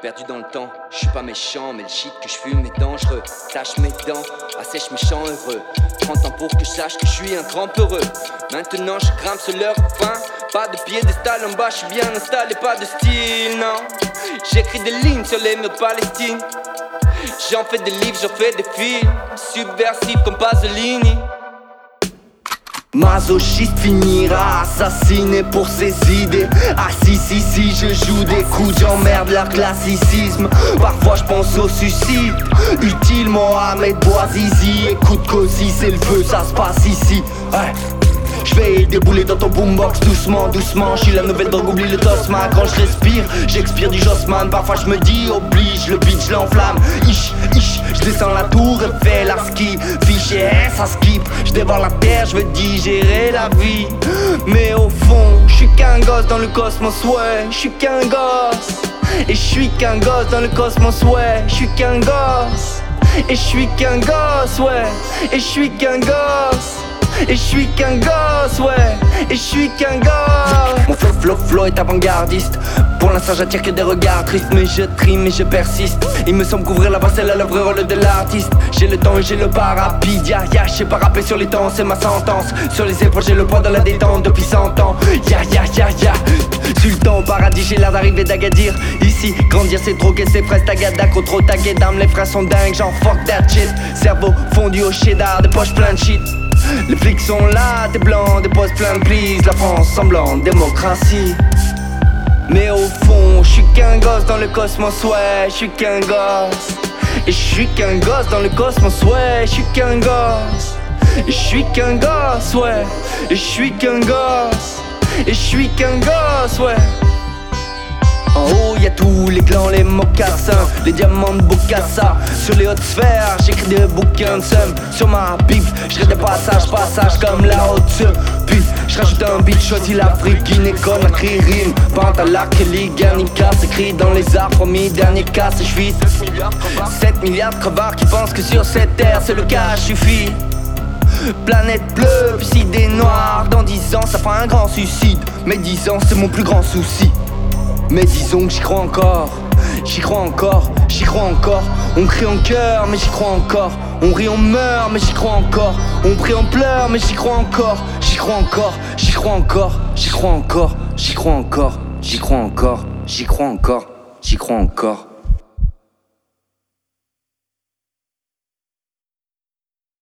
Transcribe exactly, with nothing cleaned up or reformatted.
perdu dans le temps. Je suis pas méchant, mais le shit que je fume est dangereux. Tâche mes dents, assèche mes chants heureux. trente ans pour que je sache que je suis un grand heureux. Maintenant je grimpe sur leur fin. Pas de piédestal en bas, je suis bien installé, pas de style, non. J'écris des lignes sur les murs de Palestine. J'en fais des livres, j'en fais des films. Subversif comme Pasolini. Masochiste finira assassiné pour ses idées. Ah si si si je joue des coups, j'emmerde leur classicisme. Parfois je pense au suicide. Utile Mohamed Bouazizi. Écoute qu'aussi c'est le feu, ça se passe ici. Ouais. Je vais débouler dans ton boombox doucement, doucement. Je suis la nouvelle drogue, oublie le tosma. Quand je respire, j'expire du Jossman. Parfois je me dis oblige, le beat je l'enflamme. Ish, ish, je descends la tour et fais la ski. Fiché, ça skip, je dévore la terre, je veux digérer la vie. Mais au fond, je suis qu'un gosse dans le cosmos, ouais. Je suis qu'un gosse. Et je suis qu'un gosse dans le cosmos, ouais. Je suis qu'un gosse. Et je suis qu'un gosse, ouais. Et je suis qu'un gosse. Et je suis qu'un gosse, ouais. Et je suis qu'un gosse. Mon flow, flow, flow est avant-gardiste. Pour l'instant j'attire que des regards tristes. Mais je trime et je persiste. Il me semble qu'ouvrir la voie c'est le vrai rôle de l'artiste. J'ai le temps et j'ai le pas rapide. Ya ya, je sais pas rapper sur les temps, c'est ma sentence. Sur les épaules j'ai le poids de la détente depuis cent ans. Ya ya ya ya. Sultan au paradis, j'ai l'air d'arriver d'Agadir. Ici, grandir c'est troquer ses fraises tagadac. Au trop taguet d'âme, les frères sont dingues. Genre fuck that shit. Cerveau fondu au cheddar, des poches plein de shit. Les flics sont là, t'es blanc, des postes plein de please. La France semblante démocratie. Mais au fond, je suis qu'un gosse dans le cosmos, ouais. Je suis qu'un gosse. Et je suis qu'un gosse dans le cosmos, ouais. Je suis qu'un gosse. Et je suis qu'un gosse, ouais. Et je suis qu'un gosse. Et je suis qu'un gosse, ouais. En haut y'a tous les clans, les mocassins, les diamants de Bokassa. Sur les hautes sphères, j'écris des bouquins de seum. Sur ma bif, j'écris des passages, passages comme la haute. Puis j'rajoute un beat, choisis l'Afrique, Guinée, Conakry, rime. Pantalac, Kelly, Guernica, s'écrit dans les arbres, promis, dernier cas, c'est j'vis. sept milliards de crevards qui pensent que sur cette terre, c'est le cas suffit. Planète bleue, puis idée noire. Dans dix ans, ça fera un grand suicide. Mais dix ans, c'est mon plus grand souci. Mais disons que j'y crois encore, j'y crois encore, j'y crois encore. On crie en cœur, mais j'y crois encore. On rit, on meurt, mais j'y crois encore. On prie, on pleure, mais j'y crois encore. J'y crois encore, j'y crois encore, j'y crois encore, j'y crois encore, j'y crois encore, j'y crois encore, j'y crois encore.